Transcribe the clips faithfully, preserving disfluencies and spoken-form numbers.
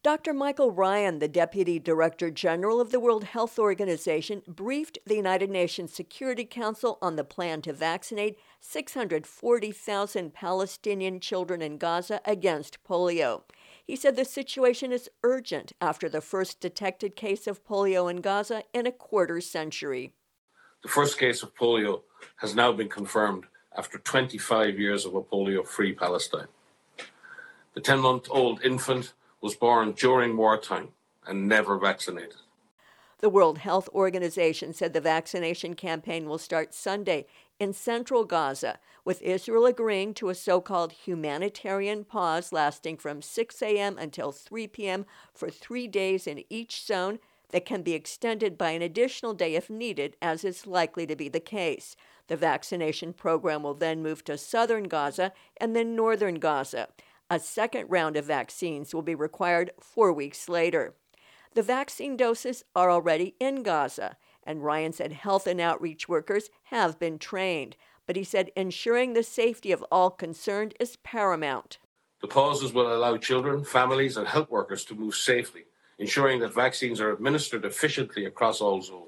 Doctor Michael Ryan, the Deputy Director General of the World Health Organization, briefed the United Nations Security Council on the plan to vaccinate six hundred forty thousand Palestinian children in Gaza against polio. He said the situation is urgent after the first detected case of polio in Gaza in a quarter century. The first case of polio has now been confirmed after twenty-five years of a polio-free Palestine. The ten-month-old infant was born during wartime and never vaccinated. The World Health Organization said the vaccination campaign will start Sunday in central Gaza, with Israel agreeing to a so-called humanitarian pause lasting from six a.m. until three p.m. for three days in each zone that can be extended by an additional day if needed, as is likely to be the case. The vaccination program will then move to southern Gaza and then northern Gaza. A second round of vaccines will be required four weeks later. The vaccine doses are already in Gaza, and Ryan said health and outreach workers have been trained, but he said ensuring the safety of all concerned is paramount. The pauses will allow children, families, and health workers to move safely, ensuring that vaccines are administered efficiently across all zones.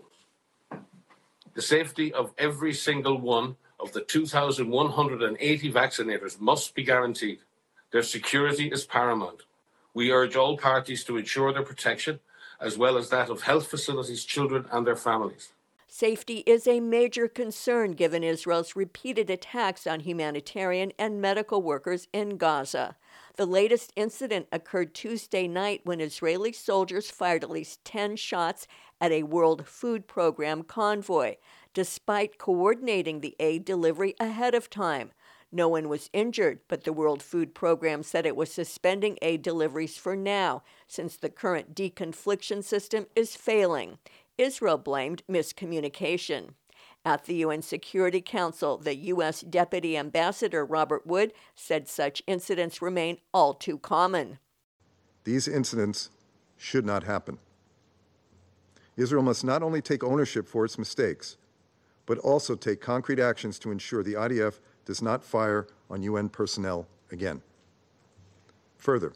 The safety of every single one of the two thousand one hundred eighty vaccinators must be guaranteed. Their security is paramount. We urge all parties to ensure their protection, as well as that of health facilities, children, and their families. Safety is a major concern given Israel's repeated attacks on humanitarian and medical workers in Gaza. The latest incident occurred Tuesday night when Israeli soldiers fired at least ten shots at a World Food Program convoy, despite coordinating the aid delivery ahead of time. No one was injured, but the World Food Program said it was suspending aid deliveries for now, since the current deconfliction system is failing. Israel blamed miscommunication. At the U N Security Council, the U S Deputy Ambassador Robert Wood said such incidents remain all too common. These incidents should not happen. Israel must not only take ownership for its mistakes, but also take concrete actions to ensure the I D F does not fire on U N personnel again. Further,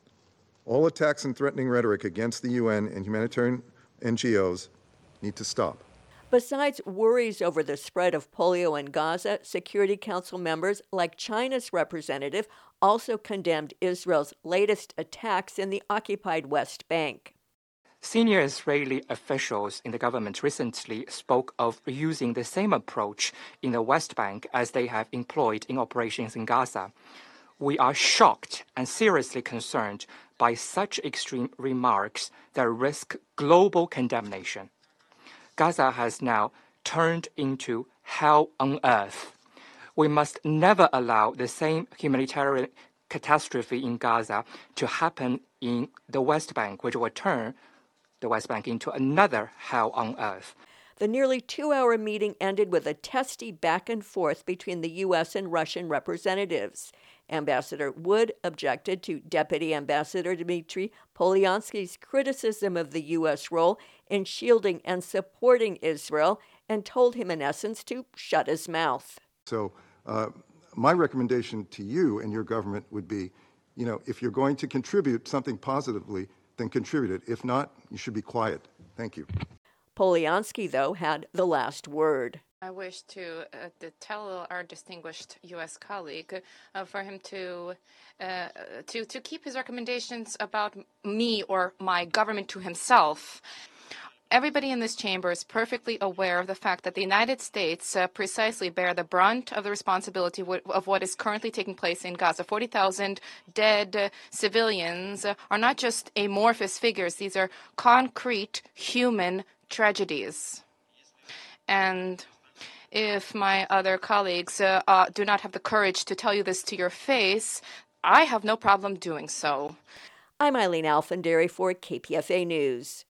all attacks and threatening rhetoric against the U N and humanitarian N G Os need to stop. Besides worries over the spread of polio in Gaza, Security Council members, like China's representative, also condemned Israel's latest attacks in the occupied West Bank. Senior Israeli officials in the government recently spoke of using the same approach in the West Bank as they have employed in operations in Gaza. We are shocked and seriously concerned by such extreme remarks that risk global condemnation. Gaza has now turned into hell on earth. We must never allow the same humanitarian catastrophe in Gaza to happen in the West Bank, which will turn the West Bank into another hell on earth. The nearly two-hour meeting ended with a testy back and forth between the U S and Russian representatives. Ambassador Wood objected to Deputy Ambassador Dmitry Polyansky's criticism of the U S role in shielding and supporting Israel and told him, in essence, to shut his mouth. So uh, my recommendation to you and your government would be, you know, if you're going to contribute something positively, then contribute it. If not, you should be quiet. Thank you. Polyansky, though, had the last word. I wish to, uh, to tell our distinguished U S colleague uh, for him to, uh, to to keep his recommendations about me or my government to himself. Everybody in this chamber is perfectly aware of the fact that the United States uh, precisely bear the brunt of the responsibility w- of what is currently taking place in Gaza. forty thousand dead uh, civilians uh, are not just amorphous figures. These are concrete human tragedies. And if my other colleagues uh, uh, do not have the courage to tell you this to your face, I have no problem doing so. I'm Eileen Alfandary for K P F A News.